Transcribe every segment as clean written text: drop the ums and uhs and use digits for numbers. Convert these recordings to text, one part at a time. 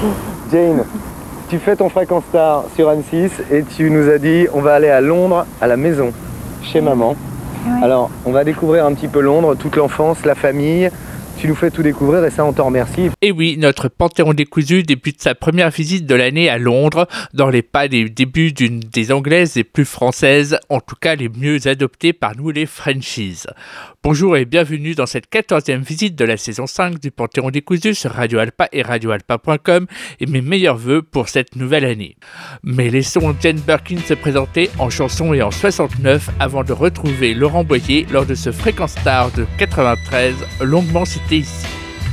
Jane, tu fais ton Fréquence Star sur Anne6 et tu nous as dit on va aller à Londres, à la maison, chez maman. Oui. Alors, on va découvrir un petit peu Londres, toute l'enfance, la famille. Tu nous fais tout découvrir et ça, on t'en remercie. Et oui, notre Panthéon décousu débute sa première visite de l'année à Londres, dans les pas des débuts d'une des anglaises les plus françaises, en tout cas les mieux adoptées par nous les Frenchies. Bonjour et bienvenue dans cette 14e visite de la saison 5 du Panthéon décousu sur Radio Alpa et radioalpa.com et mes meilleurs vœux pour cette nouvelle année. Mais laissons Jane Birkin se présenter en chanson et en 69 avant de retrouver Laurent Boyer lors de ce Fréquence Star de 93 longuement cité ici.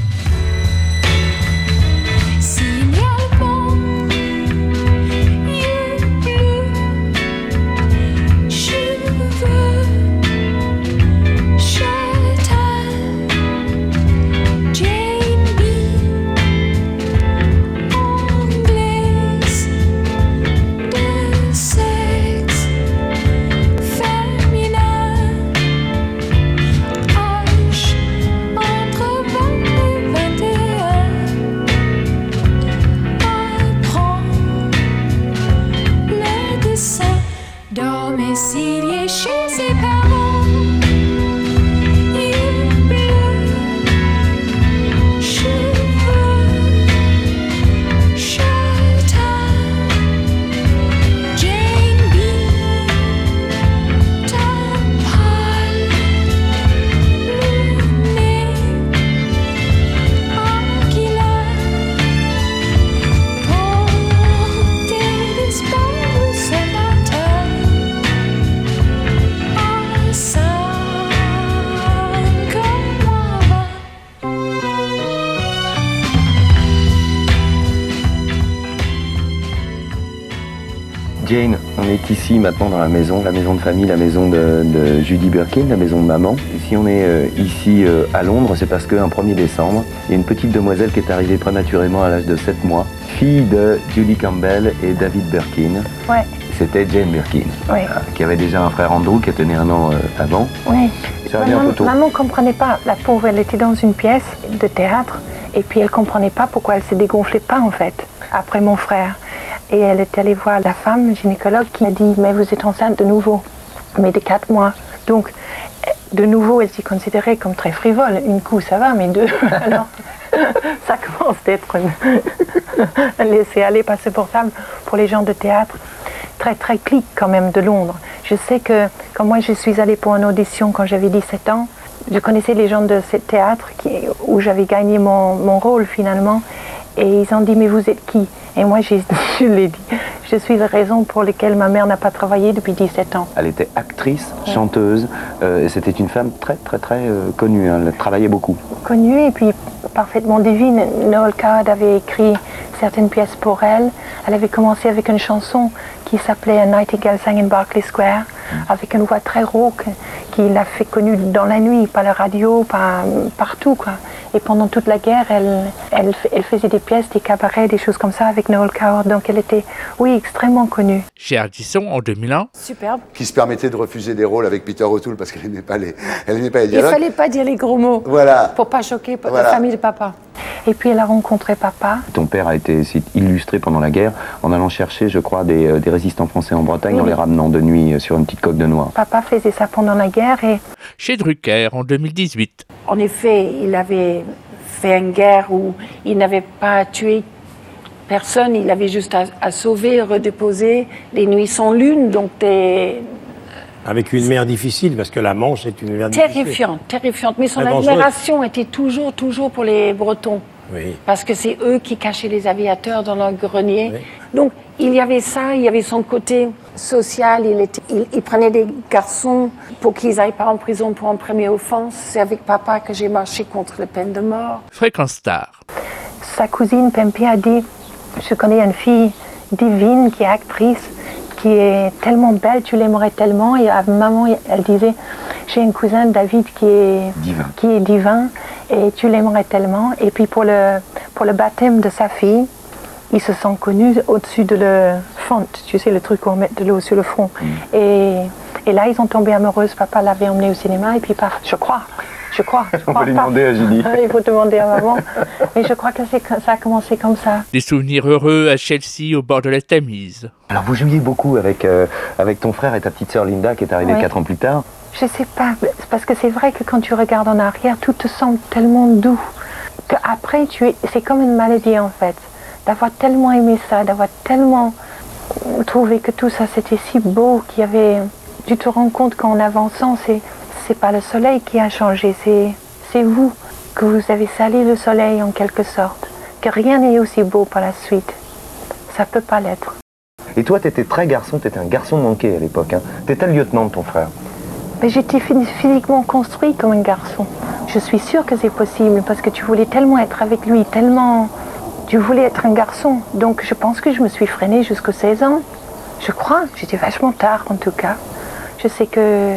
Jane, on est ici maintenant dans la maison de famille, la maison de Judy Birkin, la maison de maman. Et si on est ici à Londres, c'est parce qu'un 1er décembre, il y a une petite demoiselle qui est arrivée prématurément à l'âge de 7 mois, fille de Judy Campbell et David Birkin. Ouais. C'était Jane Birkin, Ouais. Qui avait déjà un frère Andrew qui était né un an avant. Oui. Ça revient un peu tôt. Maman ne comprenait pas. La pauvre, elle était dans une pièce de théâtre et puis elle ne comprenait pas pourquoi elle ne se dégonflait pas en fait, après mon frère. Et elle est allée voir la femme gynécologue qui a dit « Mais vous êtes enceinte de nouveau, mais de 4 mois. » Donc, de nouveau, elle s'y considérait comme très frivole. Une coup, ça va, mais deux, alors, ça commence d'être laissé aller, pas supportable pour les gens de théâtre. Très, très clique quand même de Londres. Je sais que quand moi je suis allée pour une audition quand j'avais 17 ans, je connaissais les gens de ce théâtre où j'avais gagné mon rôle finalement. Et ils ont dit « Mais vous êtes qui ?» Et moi, je l'ai dit. Je suis la raison pour laquelle ma mère n'a pas travaillé depuis 17 ans. Elle était actrice, chanteuse, et c'était une femme très, très, très connue. Hein. Elle travaillait beaucoup. Connue et puis parfaitement divine. Noel Coward avait écrit certaines pièces pour elle. Elle avait commencé avec une chanson qui s'appelait A Nightingale Sang in Berkeley Square, avec une voix très rauque, qui l'a fait connue dans la nuit, par la radio, partout, quoi. Et pendant toute la guerre, elle faisait des pièces, des cabarets, des choses comme ça avec Noel Coward. Donc elle était, oui, extrêmement connue. Chez Ardisson en 2001. Superbe. Qui se permettait de refuser des rôles avec Peter O'Toole parce qu'elle n'aimait pas les dialogues. Il fallait pas dire les gros mots. Voilà. Pour pas choquer Voilà. la famille de papa. Et puis elle a rencontré papa. Ton père a été illustré pendant la guerre en allant chercher, je crois, des résistants français en Bretagne, Oui. en les ramenant de nuit sur une petite coque de noix. Papa faisait ça pendant la guerre et... Chez Drucker en 2018. En effet, il avait fait une guerre où il n'avait pas tué personne, il avait juste à sauver, redéposer les nuits sans lune, donc Avec une mer difficile, parce que la Manche est une mer difficile. terrifiante. Mais son Très dangereuse. admiration était toujours pour les Bretons. Oui. Parce que c'est eux qui cachaient les aviateurs dans leur grenier. Oui. Donc, il y avait ça, il y avait son côté social. Il prenait des garçons pour qu'ils n'aillent pas en prison pour une première offense. C'est avec papa que j'ai marché contre la peine de mort. Fréquence Star. Sa cousine Pempi a dit, je connais une fille divine qui est actrice, qui est tellement belle, tu l'aimerais tellement. Et à maman, elle disait, j'ai un cousin David qui est divin et tu l'aimerais tellement. Et puis pour le baptême de sa fille, ils se sont connus au-dessus de le font, tu sais, le truc où on met de l'eau sur le front. Et là, ils ont tombé amoureux. Papa l'avait emmené au cinéma et puis, je crois, Je crois. On va lui demander à Julie. Il faut demander à maman. Mais je crois que ça a commencé comme ça. Des souvenirs heureux à Chelsea, au bord de la Tamise. Alors vous jouiez beaucoup avec ton frère et ta petite sœur Linda qui est arrivée 4 ans plus tard. Je sais pas, parce que c'est vrai que quand tu regardes en arrière, tout te semble tellement doux. Qu'après, c'est comme une maladie en fait. D'avoir tellement aimé ça, d'avoir tellement trouvé que tout ça c'était si beau qu'il y avait... Tu te rends compte qu'en avançant, c'est pas le soleil qui a changé, c'est vous, que vous avez sali le soleil en quelque sorte. Que rien n'est aussi beau par la suite. Ça peut pas l'être. Et toi, t'étais très garçon, t'étais un garçon manqué à l'époque. Hein. T'étais le lieutenant de ton frère. Mais j'étais physiquement construit comme un garçon. Je suis sûre que c'est possible parce que tu voulais tellement être avec lui, tellement... Tu voulais être un garçon. Donc je pense que je me suis freinée jusqu'aux 16 ans. Je crois, j'étais vachement tard en tout cas. Je sais que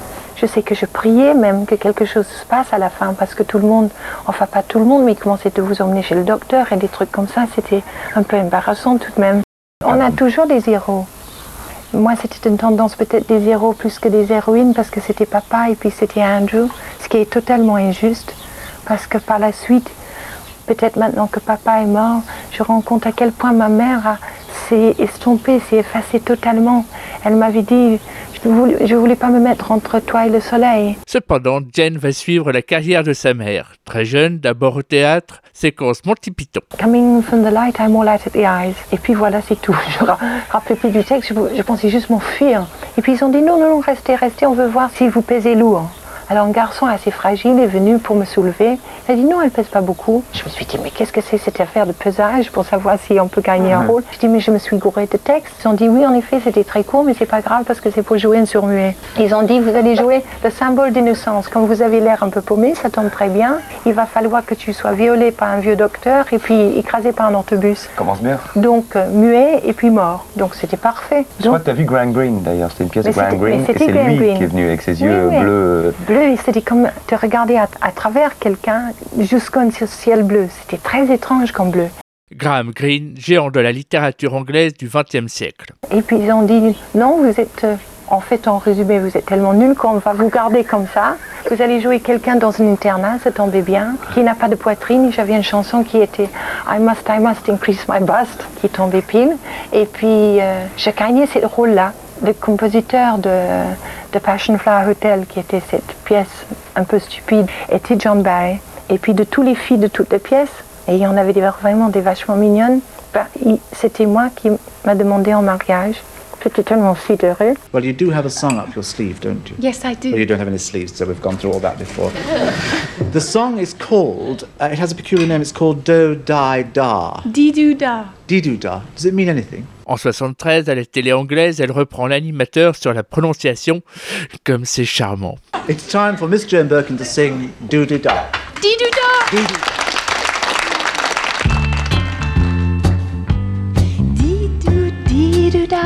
je priais même que quelque chose se passe à la fin parce que tout le monde, enfin pas tout le monde, mais ils commençaient à vous emmener chez le docteur et des trucs comme ça, c'était un peu embarrassant tout de même. On a toujours des héros. Moi c'était une tendance peut-être des héros plus que des héroïnes parce que c'était papa et puis c'était Andrew, ce qui est totalement injuste parce que par la suite, peut-être maintenant que papa est mort, je rends compte à quel point ma mère s'est estompée, s'est effacée totalement. Elle m'avait dit... Je voulais pas me mettre entre toi et le soleil. Cependant, Jane va suivre la carrière de sa mère. Très jeune, d'abord au théâtre, séquence Monty Python. Coming from the light, I'm all light at the eyes. Et puis voilà, c'est tout. Je ne rappelais plus du texte, je pensais juste m'enfuir. Et puis ils ont dit non, restez, on veut voir si vous pesez lourd. Alors un garçon assez fragile est venu pour me soulever. Il a dit non, elle pèse pas beaucoup. Je me suis dit mais qu'est-ce que c'est cette affaire de pesage pour savoir si on peut gagner un rôle. Je dis mais je me suis gourée de textes. Ils ont dit oui en effet c'était très court mais c'est pas grave parce que c'est pour jouer un sourd-muet. Ils ont dit vous allez jouer le symbole d'innocence. Comme vous avez l'air un peu paumé, ça tombe très bien. Il va falloir que tu sois violé par un vieux docteur et puis écrasé par un autobus. Commence bien. Donc muet et puis mort. Donc c'était parfait. Je crois que tu as vu Graham Greene d'ailleurs, c'était une pièce de Graham Greene et c'est lui qui est venu avec ses yeux bleus. C'était comme te regarder à travers quelqu'un jusqu'au ciel bleu. C'était très étrange comme bleu. Graham Greene, géant de la littérature anglaise du XXe siècle. Et puis ils ont dit, non, vous êtes, en fait, en résumé, vous êtes tellement nul qu'on va vous garder comme ça. Vous allez jouer quelqu'un dans un internat, ça tombait bien, qui n'a pas de poitrine. J'avais une chanson qui était I must increase my bust, qui tombait pile. Et puis, j'ai gagné ce rôle-là. Le compositeur de Passion Flower Hotel, qui était cette pièce un peu stupide, était John Barry. Et puis de toutes les filles de toutes les pièces, et il y en avait vraiment des vachement mignonnes, c'était moi qui m'a demandé en mariage. J'étais tellement si heureux. Well, you do have a song up your sleeve, don't you? Yes, I do. Well, you don't have any sleeves, so we've gone through all that before. The song is called, it has a peculiar name, it's called Do Die Da. Dee-doo-da. Dee-doo-da. Does it mean anything? En 73, à la télé anglaise, elle reprend l'animateur sur la prononciation, comme c'est charmant. It's time for Miss Jane Birkin to sing Do-doo-da. Dee-doo-da. Dee-doo. Dee-doo-dee-doo-da.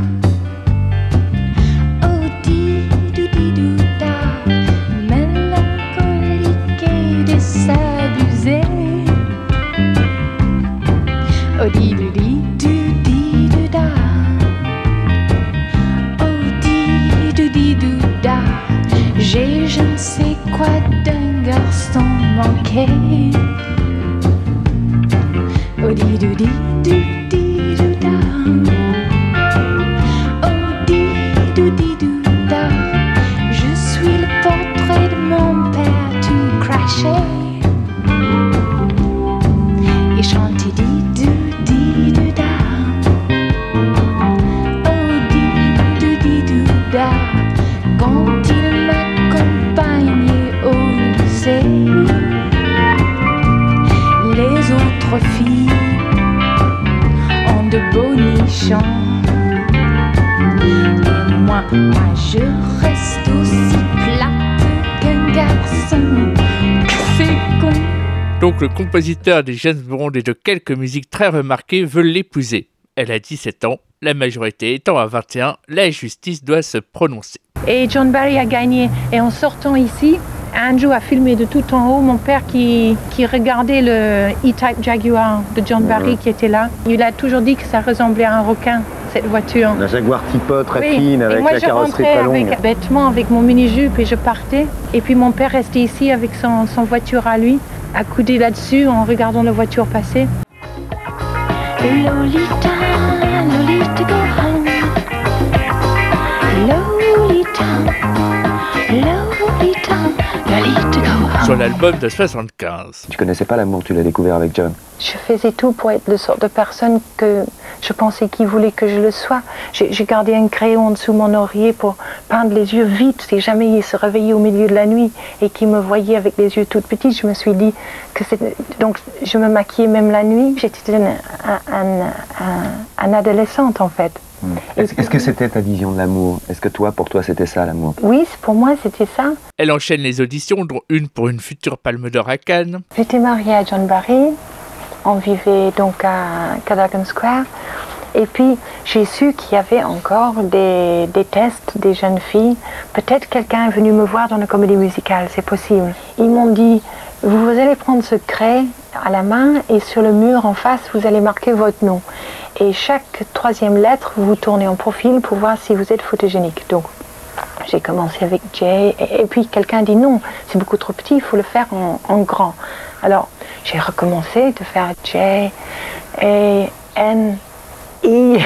Oh, dee-doo-dee-doo-da. Mélancolique et désabusé. Oh, dee-doo-dee-doo-dee-doo-da. Oh, dee-doo-dee-doo-da. J'ai je ne sais quoi d'un garçon manqué. Oh, dee-doo-dee-doo-dee-doo-da. Oh, dee-doo-dee-doo-da. Je suis le portrait de mon père tout craché. Il chantait dee-doo-dee-doo-da. Oh, dee-doo-dee-doo-da. Quand il m'accompagnait au lycée, les autres filles ont de beaux nichons. Et moi, je reste aussi plate qu'un garçon fécond. Donc le compositeur des James Bond et de quelques musiques très remarquées veut l'épouser. Elle a 17 ans, la majorité étant à 21, la justice doit se prononcer. Et John Barry a gagné. Et en sortant ici, Andrew a filmé de tout en haut mon père qui regardait le E-Type Jaguar de John Barry qui était là. Il a toujours dit que ça ressemblait à un requin. cette voiture. La Jaguar Tipo très Oui. fine, Et avec moi, la je carrosserie rentrais très longue. bêtement avec mon mini-jupe et je partais. Et puis mon père restait ici avec son voiture à lui, accoudé là-dessus en regardant la voiture passer. Lolita, Lolita, go home. Lolita, Lolita, Lolita, go home. Sur l'album de 75. Tu connaissais pas l'amour, tu l'as découvert avec John. Je faisais tout pour être le sort de personne que je pensais qu'il voulait que je le sois. J'ai gardé un crayon en dessous de mon oreiller pour peindre les yeux vite. Si jamais il se réveillait au milieu de la nuit et qu'il me voyait avec les yeux tout petits, je me suis dit que c'était... Donc je me maquillais même la nuit. J'étais un adolescente en fait. Est-ce que c'était ta vision de l'amour? Est-ce que pour toi, c'était ça l'amour? Oui, pour moi c'était ça. Elle enchaîne les auditions, dont une pour une future Palme d'Or à Cannes. J'étais mariée à John Barry. On vivait donc à Cadogan Square. Et puis, j'ai su qu'il y avait encore des tests des jeunes filles. Peut-être quelqu'un est venu me voir dans la comédie musicale, c'est possible. Ils m'ont dit, vous allez prendre ce craie à la main et sur le mur en face, vous allez marquer votre nom. Et chaque troisième lettre, vous tournez en profil pour voir si vous êtes photogénique. Donc, j'ai commencé avec J, et puis quelqu'un dit non, c'est beaucoup trop petit, il faut le faire en grand. Alors, j'ai recommencé de faire J, A, N, I.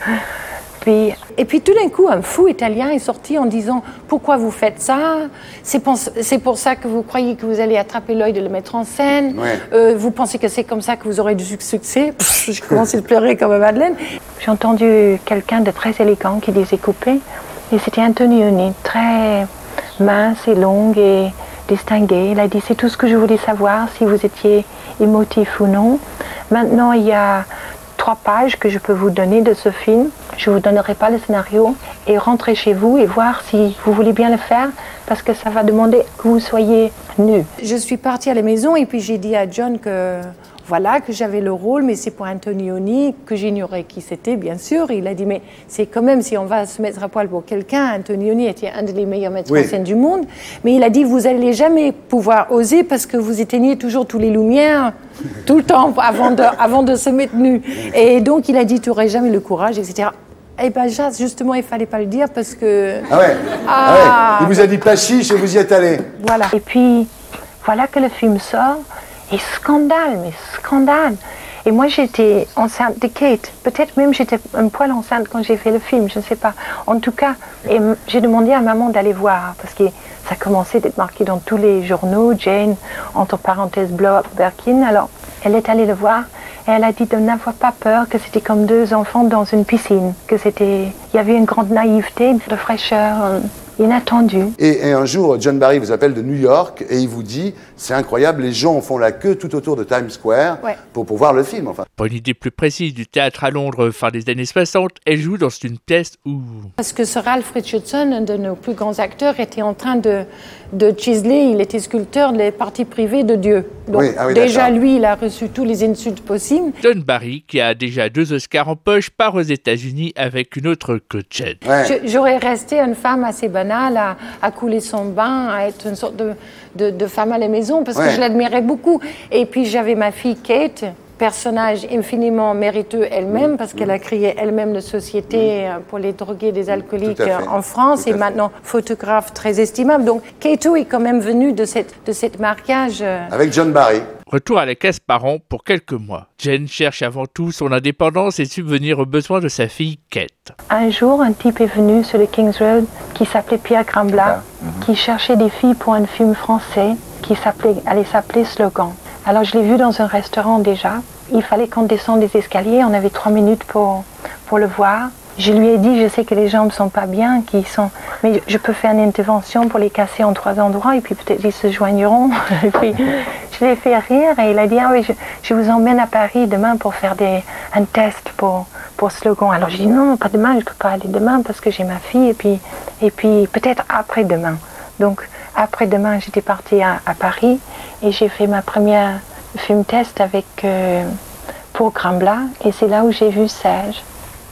Et puis tout d'un coup, un fou italien est sorti en disant « Pourquoi vous faites ça? C'est pour ça que vous croyez que vous allez attraper l'œil de le mettre en scène. Ouais. Vous pensez que c'est comme ça que vous aurez du succès ?» J'ai commencé à pleurer comme Madeleine. J'ai entendu quelqu'un de très élégant qui disait « Coupé ». Et c'était Antonioni, très mince et longue et distingué. Il a dit « C'est tout ce que je voulais savoir, si vous étiez émotif ou non. Maintenant, il y a 3 pages que je peux vous donner de ce film. Je ne vous donnerai pas le scénario et rentrez chez vous et voir si vous voulez bien le faire parce que ça va demander que vous soyez nus. » Je suis partie à la maison et puis j'ai dit à John que voilà, que j'avais le rôle, mais c'est pour Antonioni, que j'ignorais qui c'était, bien sûr. Il a dit, mais c'est quand même, si on va se mettre à poil pour quelqu'un, Antonioni était un des meilleurs maîtres en scène du monde, mais il a dit, vous n'allez jamais pouvoir oser parce que vous éteignez toujours toutes les lumières, tout le temps, avant de se mettre nu. Et donc, il a dit, tu n'aurais jamais le courage, etc. Eh bien, justement, il ne fallait pas le dire parce que... Ah ouais. Ah ouais. Il vous a dit pas chiche et vous y êtes allé. Voilà. Et puis, voilà que le film sort. Et scandale, mais scandale. Et moi, j'étais enceinte de Kate. Peut-être même j'étais un poil enceinte quand j'ai fait le film, je ne sais pas. En tout cas, j'ai demandé à maman d'aller voir, parce que ça commençait d'être marqué dans tous les journaux, Jane, entre parenthèses, blow up Birkin. Alors, elle est allée le voir, et elle a dit de n'avoir pas peur, que c'était comme 2 enfants dans une piscine, il y avait une grande naïveté, de fraîcheur, inattendu. Et un jour, John Barry vous appelle de New York et il vous dit, c'est incroyable, les gens font la queue tout autour de Times Square pour voir le film. Enfin. Pour une idée plus précise du théâtre à Londres fin des années 60, elle joue dans une pièce où... Parce que Sir Ralph Richardson, un de nos plus grands acteurs, était en train de chiseler, il était sculpteur des parties privées de Dieu. Donc déjà, lui, il a reçu tous les insultes possibles. John Barry, qui a déjà 2 Oscars en poche, part aux États-Unis avec une autre que Jen. J'aurais resté une femme assez banale, à couler son bain, à être une sorte de femme à la maison, parce que je l'admirais beaucoup. Et puis j'avais ma fille Kate, personnage infiniment mériteux elle-même, parce qu'elle a créé elle-même la société pour les drogués des alcooliques en France, et maintenant photographe très estimable. Donc Kato est quand même venue de cette mariage. Avec John Barry. Retour à la case parents pour quelques mois. Jen cherche avant tout son indépendance et subvenir aux besoins de sa fille Kate. Un jour, un type est venu sur le King's Road qui s'appelait Pierre Grambla, qui cherchait des filles pour un film français qui allait s'appeler Slogan. Alors je l'ai vu dans un restaurant déjà. Il fallait qu'on descende des escaliers, on avait 3 minutes pour le voir. Je lui ai dit, je sais que les jambes ne sont pas bien, mais je peux faire une intervention pour les casser en 3 endroits et puis peut-être ils se joigneront. Et puis je l'ai fait rire et il a dit, ah oui, je vous emmène à Paris demain pour faire un test pour Slogan. Alors j'ai dit, non, pas demain, je ne peux pas aller demain parce que j'ai ma fille et puis peut-être après-demain. Donc après-demain, j'étais partie à Paris et j'ai fait ma première film test pour Grambla et c'est là où j'ai vu Serge.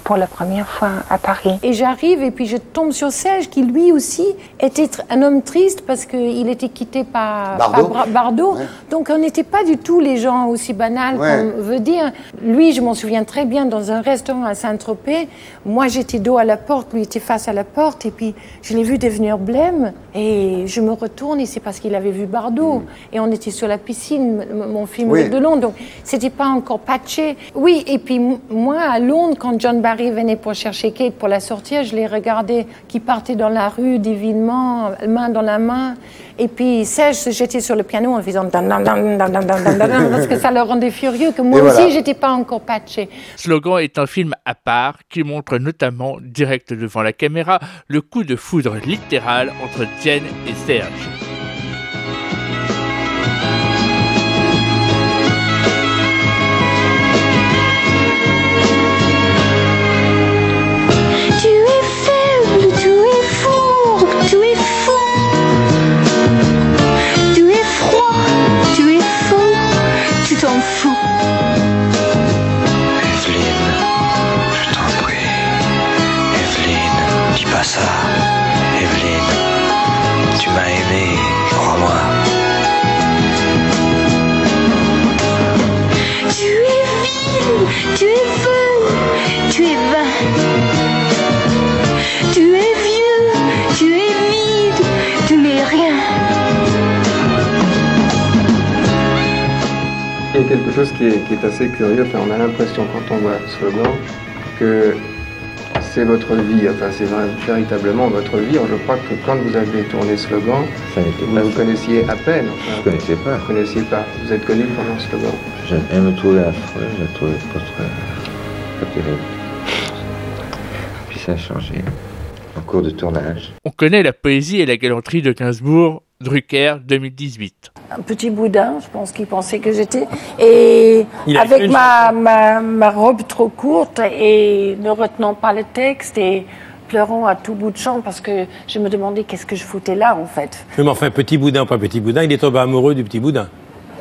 pour la première fois à Paris. Et j'arrive et puis je tombe sur Serge qui lui aussi était un homme triste parce qu'il était quitté par Bardot. Ouais. Donc on n'était pas du tout les gens aussi banals qu'on veut dire. Lui, je m'en souviens très bien, dans un restaurant à Saint-Tropez. Moi, j'étais dos à la porte, lui était face à la porte et puis je l'ai vu devenir blême et je me retourne et c'est parce qu'il avait vu Bardot. Et on était sur la piscine, mon film de Londres, donc c'était pas encore patché. Oui, et puis moi, à Londres, quand John Barry venait pour chercher Kate pour la sortir, je les regardais qui partaient dans la rue divinement, main dans la main. Et puis Serge se jetait sur le piano en faisant dan dan dan dan dan dan dan parce que ça le rendait furieux, que moi aussi, j'étais pas encore patché. Slogan est un film à part qui montre notamment, direct devant la caméra, le coup de foudre littéral entre Jane et Serge. Ça, Evelyne, tu m'as aimé, crois-moi. Tu es vile, tu es folle, tu es vain. Tu es vieux, tu es vide, tu n'es rien. Il y a quelque chose qui est assez curieux, enfin, on a l'impression quand on voit ce slogan que c'est votre vie, enfin c'est véritablement votre vie. Je crois que quand vous avez tourné Slogan, vous connaissiez à peine. Enfin, je ne connaissais pas. Vous ne connaissiez pas. Vous êtes connu pendant Slogan. Elle me trouvait affreux, je la trouvais pas terrible. Puis ça a changé en cours de tournage. On connaît la poésie et la galanterie de Gainsbourg, Drucker, 2018. Un petit boudin, je pense qu'il pensait que j'étais. Et avec ma robe trop courte et ne retenant pas le texte et pleurant à tout bout de champ parce que je me demandais qu'est-ce que je foutais là en fait. Mais enfin, petit boudin, pas petit boudin, il est tombé amoureux du petit boudin.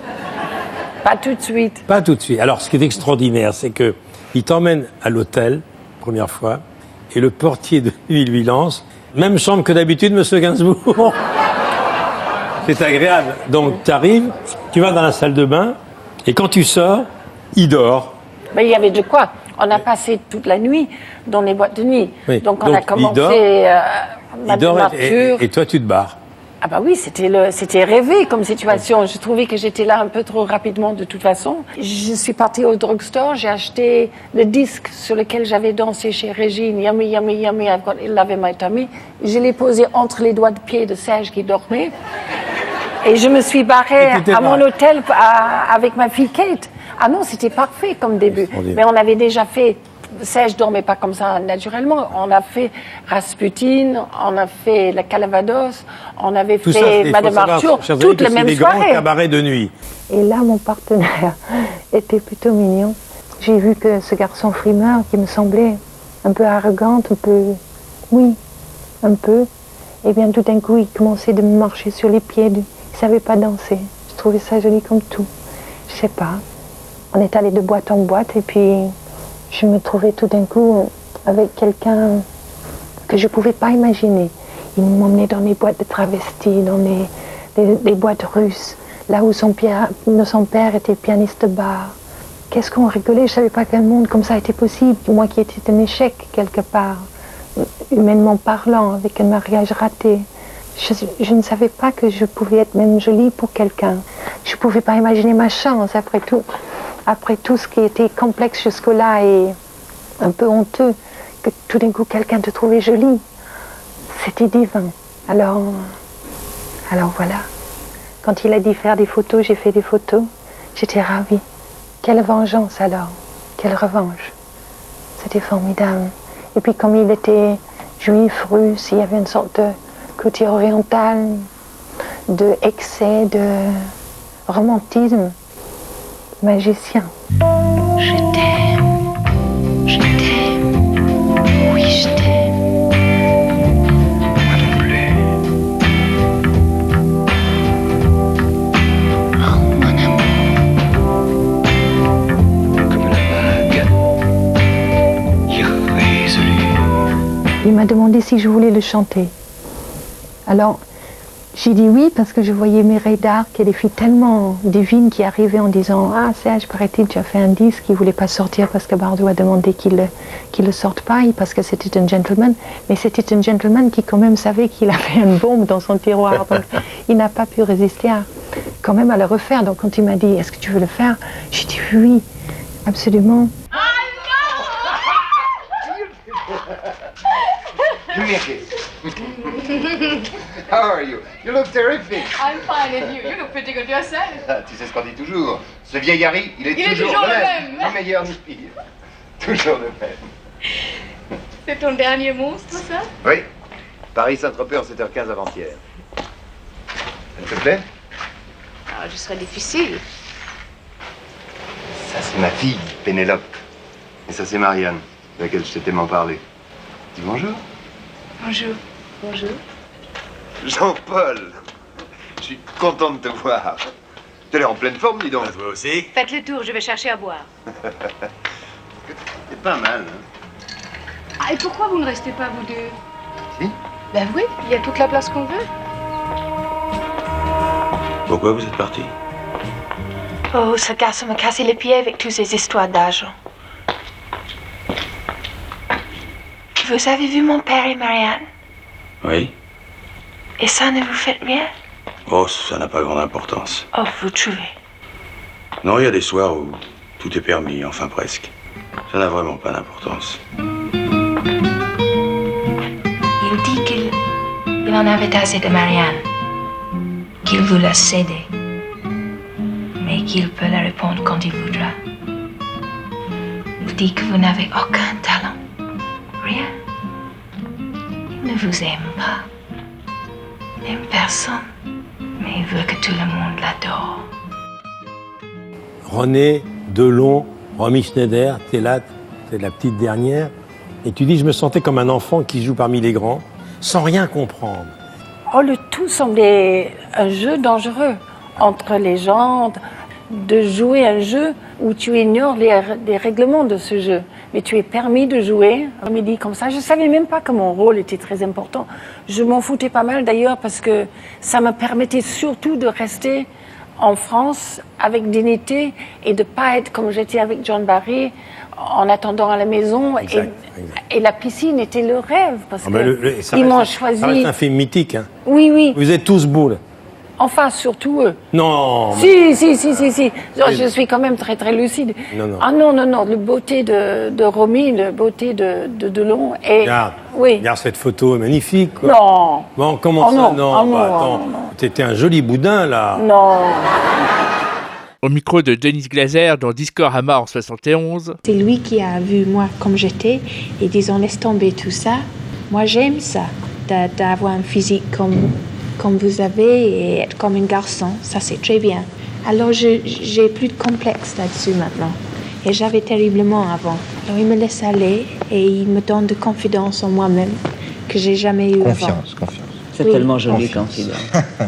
Pas tout de suite. Pas tout de suite. Alors, ce qui est extraordinaire, c'est que il t'emmène à l'hôtel, première fois, et le portier de nuit lui lance même chambre que d'habitude, monsieur Gainsbourg. C'est agréable. Donc, tu arrives, tu vas dans la salle de bain, et quand tu sors, il dort. Mais il y avait de quoi. On a passé toute la nuit dans les boîtes de nuit. Oui. Donc, on a commencé ma démarture. Et toi, tu te barres. Ah bah oui, c'était rêvé comme situation. Je trouvais que j'étais là un peu trop rapidement de toute façon. Je suis partie au drugstore, j'ai acheté le disque sur lequel j'avais dansé chez Régine, Yummy, Yummy, Yummy, I've got love in my tummy. Je l'ai posé entre les doigts de pied de Serge qui dormait. Et je me suis barrée à mon hôtel avec ma fille Kate. Ah non, c'était parfait comme début. Mais on avait déjà fait... Serge ne dormait pas comme ça naturellement. On a fait Rasputin, on a fait la Calvados, on avait fait Madame Arthur, toutes les mêmes soirées. Grands cabarets de nuit. Et là, mon partenaire était plutôt mignon. J'ai vu que ce garçon frimeur qui me semblait un peu arrogant, un peu... Oui, un peu. Et bien tout d'un coup, il commençait de me marcher sur les pieds. Il ne savait pas danser. Je trouvais ça joli comme tout. Je sais pas. On est allé de boîte en boîte et puis... Je me trouvais tout d'un coup avec quelqu'un que je ne pouvais pas imaginer. Il m'emmenait dans les boîtes de travestis, dans les boîtes russes, là où son père était pianiste bar. Qu'est-ce qu'on rigolait, je ne savais pas quel monde comme ça était possible. Moi qui étais un échec quelque part, humainement parlant, avec un mariage raté. Je ne savais pas que je pouvais être même jolie pour quelqu'un. Je ne pouvais pas imaginer ma chance après tout ce qui était complexe jusque-là et un peu honteux, que tout d'un coup quelqu'un te trouvait jolie. C'était divin. Alors voilà. Quand il a dit faire des photos, j'ai fait des photos. J'étais ravie. Quelle vengeance alors. Quelle revanche. C'était formidable. Et puis comme il était juif, russe, il y avait une sorte de côté oriental, de excès, de romantisme. Magicien. Je t'aime, oui je t'aime. Moi non plus. Oh mon amour. Comme la vague, il Puis il m'a demandé si je voulais le chanter. Alors, j'ai dit oui parce que je voyais Mireille d'Arc et des filles tellement divines qui arrivaient en disant « Ah Serge, paraît-il, tu as fait un disque, il ne voulait pas sortir parce que Bardot a demandé qu'il le sorte pas, parce que c'était un gentleman. » Mais c'était un gentleman qui quand même savait qu'il avait une bombe dans son tiroir. Donc il n'a pas pu résister quand même à le refaire. Donc quand il m'a dit « Est-ce que tu veux le faire ?» J'ai dit « Oui, absolument. » Give me a kiss. How are you? You look terrific. I'm fine, and you look pretty good yourself. Ah, tu sais ce qu'on dit toujours. Ce vieil Harry, il est toujours le même. Ni meilleur ni pire. Toujours le même. C'est ton dernier monstre, ça? Oui. Paris-Saint-Tropez en 7h15 avant-hier. Ça te plaît? Ah, je serais difficile. Ça, c'est ma fille, Pénélope. Et ça, c'est Marianne, de laquelle je t'ai tellement parlé. Dis bonjour. Bonjour. Bonjour. Jean-Paul, je suis content de te voir. Tu es en pleine forme, dis donc. Ah, toi aussi? Faites le tour, je vais chercher à boire. C'est pas mal, hein? Ah, et pourquoi vous ne restez pas, vous deux? Si? Ben oui, il y a toute la place qu'on veut. Pourquoi vous êtes parti? Oh, ce garçon m'a cassé les pieds avec toutes ces histoires d'argent. Vous avez vu mon père et Marianne? Oui. Et ça ne vous fait rien? Oh, ça n'a pas grande importance. Oh, vous trouvez? Non, il y a des soirs où tout est permis, enfin presque. Ça n'a vraiment pas d'importance. Il dit qu'il en avait assez de Marianne, qu'il vous l'a cédé, mais qu'il peut la répondre quand il voudra. Il dit que vous n'avez aucun talent, rien. Il ne vous aime pas, n'aime personne, mais il veut que tout le monde l'adore. René, Delon, Romy Schneider, t'es là, t'es la petite dernière, et tu dis je me sentais comme un enfant qui joue parmi les grands, sans rien comprendre. Oh, le tout semblait un jeu dangereux entre les gens, de jouer un jeu où tu ignores les règlements de ce jeu. Mais tu es permis de jouer à midi comme ça. Je ne savais même pas que mon rôle était très important. Je m'en foutais pas mal d'ailleurs parce que ça me permettait surtout de rester en France avec dignité et de ne pas être comme j'étais avec John Barry en attendant à la maison. Exact. Et la piscine était le rêve parce qu'ils m'ont choisi. Ça reste un film mythique. Hein. Oui, oui. Vous êtes tous boules. Enfin, surtout eux. Non. Si. Je suis quand même très, très lucide. Non. Ah non. La beauté de Romy, la beauté de Delon. Et... Regarde cette photo magnifique. Quoi. Non. Bon, comment ça? Non. T'étais un joli boudin, là. Non. Au micro de Denise Glaser dans Discorama en 71. C'est lui qui a vu moi comme j'étais et disons laisse tomber tout ça. Moi j'aime ça, d'avoir un physique comme vous avez et être comme un garçon, ça c'est très bien. Alors j'ai plus de complexe là-dessus maintenant. Et j'avais terriblement avant. Alors il me laisse aller et il me donne de confiance en moi-même que j'ai jamais eu avant. Confiance. C'est tellement joli, confidence.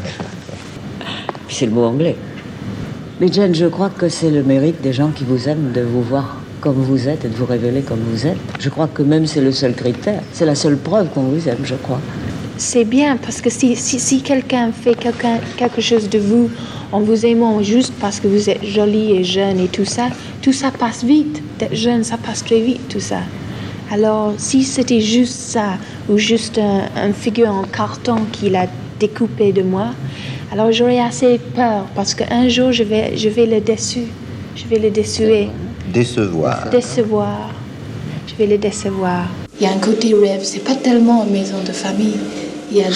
Puis c'est le mot anglais. Mais Jane, je crois que c'est le mérite des gens qui vous aiment de vous voir comme vous êtes et de vous révéler comme vous êtes. Je crois que même c'est le seul critère, c'est la seule preuve qu'on vous aime, je crois. C'est bien parce que si quelqu'un fait quelque chose de vous en vous aimant juste parce que vous êtes jolie et jeune et tout ça passe vite. D'être jeune, ça passe très vite, tout ça. Alors, si c'était juste ça ou juste un figure en carton qu'il a découpé de moi, alors j'aurais assez peur parce qu'un jour je vais le déçu. Je vais le déçuer. Décevoir. Je vais le décevoir. Il y a un côté rêve, c'est pas tellement une maison de famille. Il y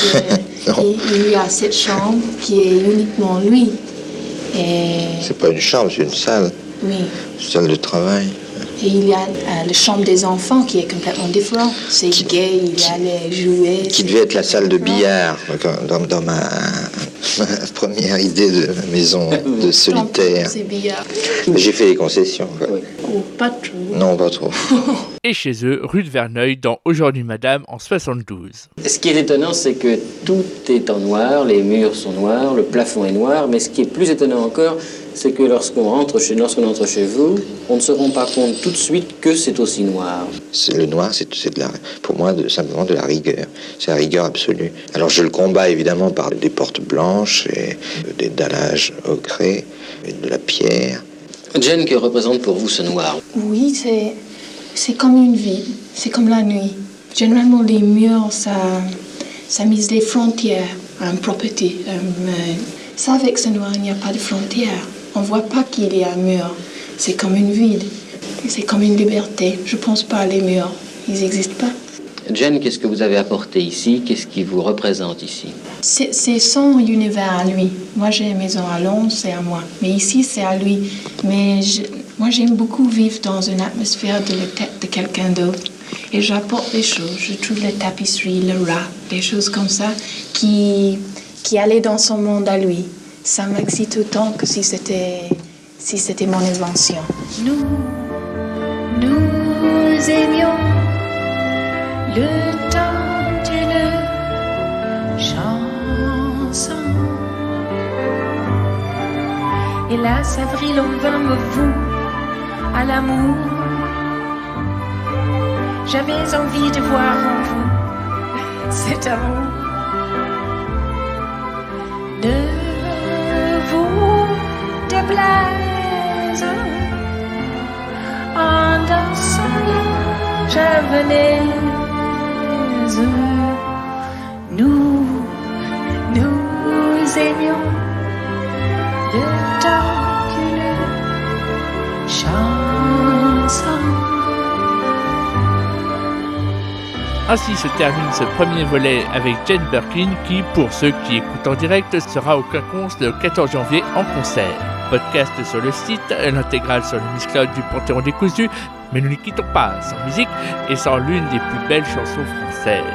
a cette chambre qui est uniquement lui. Et... C'est pas une chambre, c'est une salle. Oui. Une salle de travail. Et il y a la chambre des enfants qui est complètement différente. C'est gay, il y a les jouets. Qui devait être la salle de billard dans ma première idée de maison de solitaire. C'est billard. Mais j'ai fait des concessions. Quoi. Oui. Oh, pas trop. Non, pas trop. et chez eux, rue de Verneuil, dans Aujourd'hui Madame, en 72. Ce qui est étonnant, c'est que tout est en noir, les murs sont noirs, le plafond est noir, mais ce qui est plus étonnant encore, c'est que lorsqu'on entre chez vous, on ne se rend pas compte tout de suite que c'est aussi noir. Le noir, c'est pour moi simplement de la rigueur. C'est la rigueur absolue. Alors je le combats évidemment par des portes blanches et des dallages ocrés et de la pierre. Jane, que représente pour vous ce noir? Oui, c'est comme une ville, c'est comme la nuit. Généralement, les murs, ça mise les frontières à une propriété. Ça, avec ce noir, il n'y a pas de frontières. On ne voit pas qu'il y a un mur. C'est comme une ville. C'est comme une liberté. Je ne pense pas à les murs. Ils n'existent pas. Jane, qu'est-ce que vous avez apporté ici? Qu'est-ce qui vous représente ici? C'est son univers à lui. Moi, j'ai une maison à Londres, c'est à moi. Mais ici, c'est à lui. Mais moi, j'aime beaucoup vivre dans une atmosphère de la tête de quelqu'un d'autre. Et j'apporte des choses. Je trouve les tapisseries, le rap, des choses comme ça qui allaient dans son monde à lui. Ça m'excite autant que si c'était mon invention. Nous aimions le temps d'une chanson. Hélas, avril, on vint me voue à l'amour. J'avais envie de voir en vous cet amour. Ne vous déplaise en dansant la javanaise. Nous aimions le temps qu'une chanson. Ainsi se termine ce premier volet avec Jane Birkin qui, pour ceux qui écoutent en direct, sera au Quinconce le 14 janvier en concert. Podcast sur le site, l'intégrale sur le Miss Claude du Panthéon décousu, mais nous ne quittons pas sans musique et sans l'une des plus belles chansons françaises.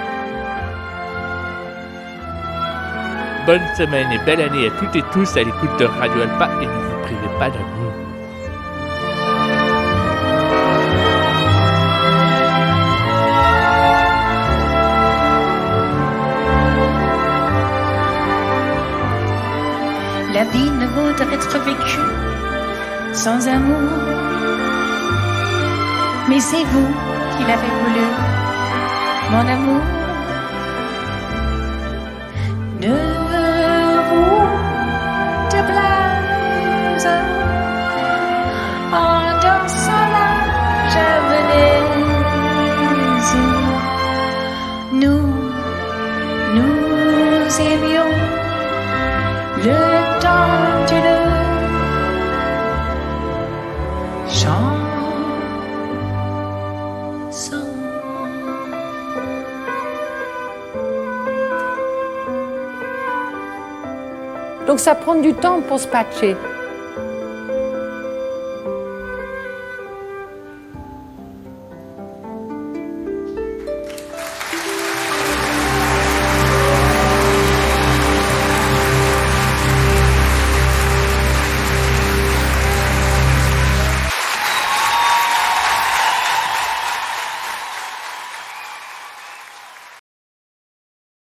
Bonne semaine et belle année à toutes et tous à l'écoute de Radio Alpa et ne vous privez pas d'amour. La vie ne vaut être vécue sans amour. Mais c'est vous qui l'avez voulu, mon amour. Ne vous déplaise en dansant la javanaise. Nous aimions le temps d'une chanson. Donc ça prend du temps pour se patcher.